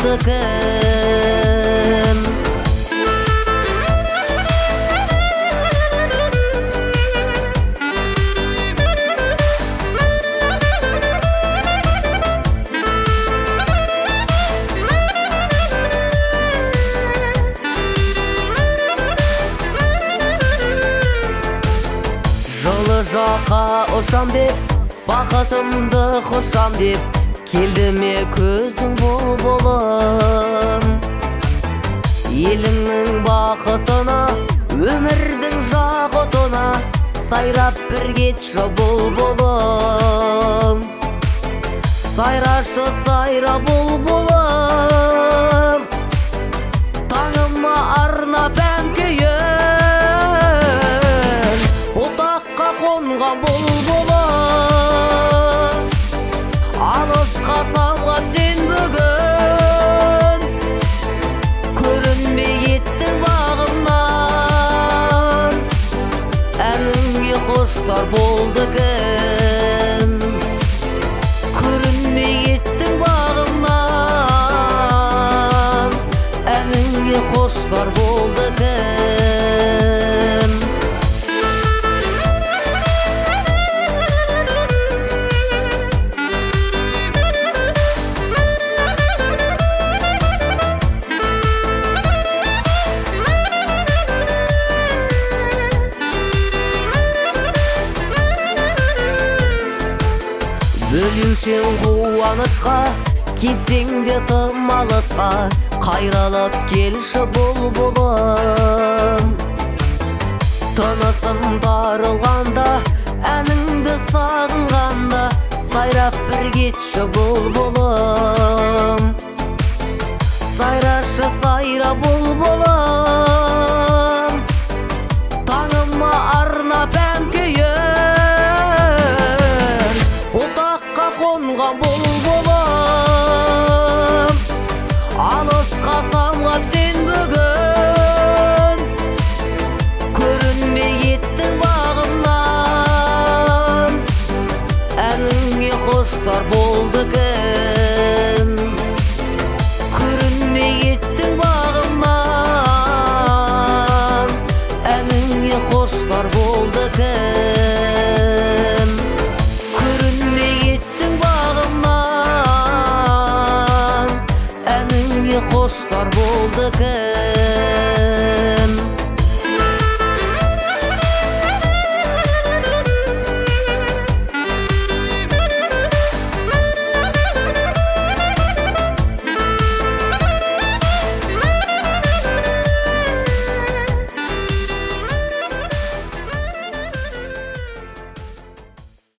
болды кім. Жылы жаққа ұшам деп, бақытымды құшам деп, келді ме көзің бұлбұлым. Еліңнің бақытына, өмірдің жақұтына, сайрап бір кетші бұлбұлым. Сайрашы сайра бұлбұлым, таңыма арнап ән күйін. Отаққа қонған бұлбұлым, алысқа самғап сен бүгін. Көрінбей кеттің бағымнан, әніңе құштар болды кім. Көрінбей кеттің бағымнан, әніңе құштар болды кім. Бөлеушен қуанышқа, кетсең де тым алысқа, қайралып келші бұлбұлым. Тынысым тарылғанда, әніңді сағынғанда, сайрап бір кетші бұлбұлым. Сайрашы сайра бұлбұлым, таңыма арнап ән күйін. Отаққа қонған бұлбұлым, алысқа самғап сен бүгін. Көрінбей кеттің бағымнан, әніңе құштар болды кім. Көрінбей кеттің бағымнан, әніңе құштар болды кім. Көрінбей кеттің бағымнан, әніңе құштар болды кім.